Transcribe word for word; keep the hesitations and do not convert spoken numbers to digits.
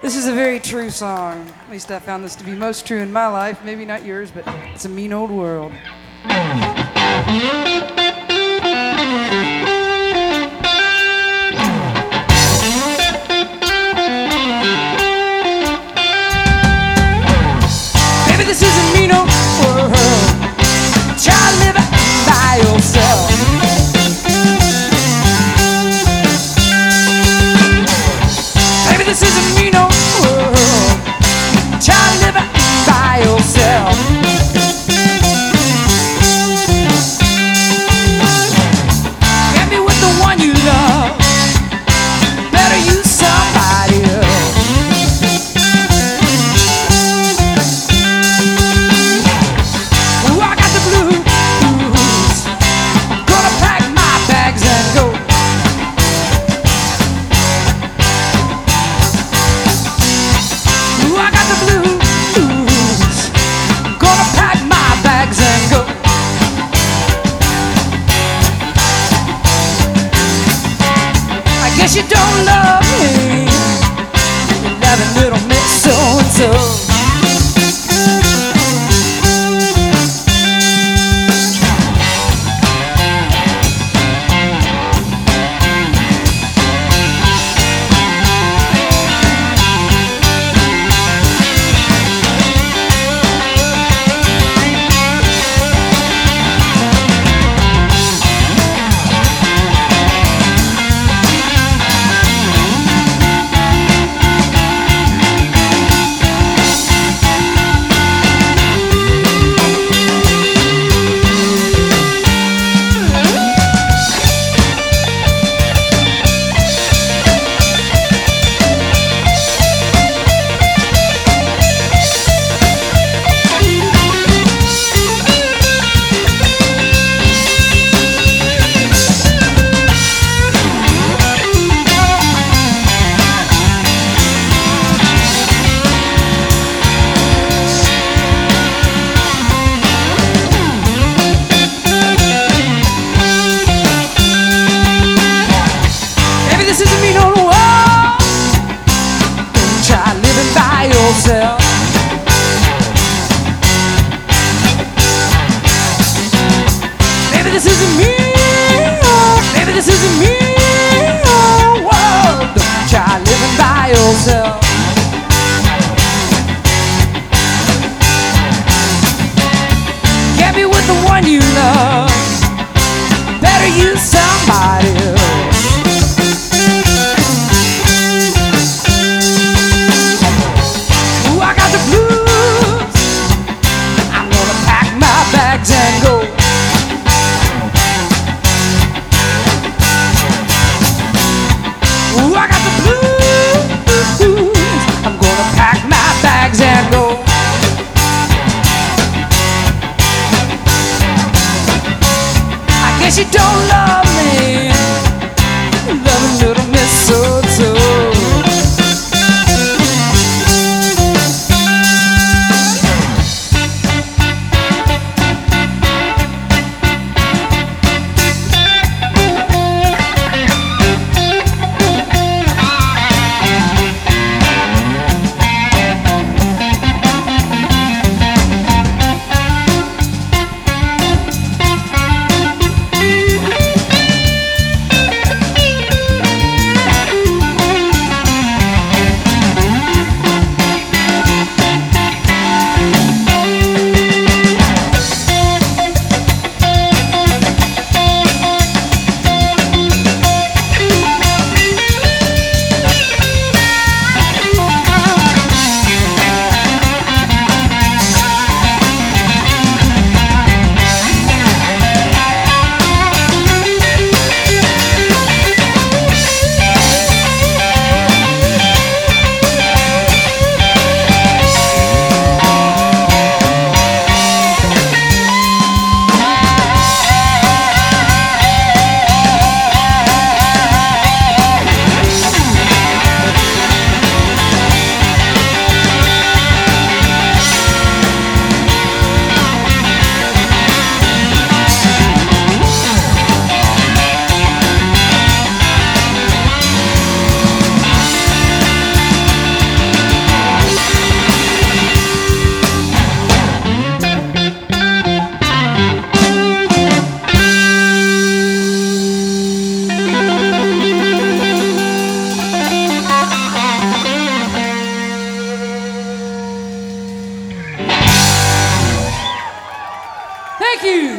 This is a very true song. At least I found this to be most true in my life. Maybe not yours, but it's a mean old world. Baby, this is a mean old world. Try to live it by yourself. Baby, this is a mean old world. Try to live it by yourself. Can't be with the one you love. Better use somebody else. Ooh, I got the blues. Gonna pack my bags and go. Ooh, I got the blues. Gonna pack my bags and go. I guess you don't love me. You're loving little miss so-and-so. This is a mean old world. Don't try living by yourself. Maybe this is a mean old, maybe this is a mean old world. Don't try living by yourself. Can't be with the one you love. Better use somebody else. And go. Ooh, I got the blues. I'm gonna pack my bags and go. I guess you don't love me. Thank you.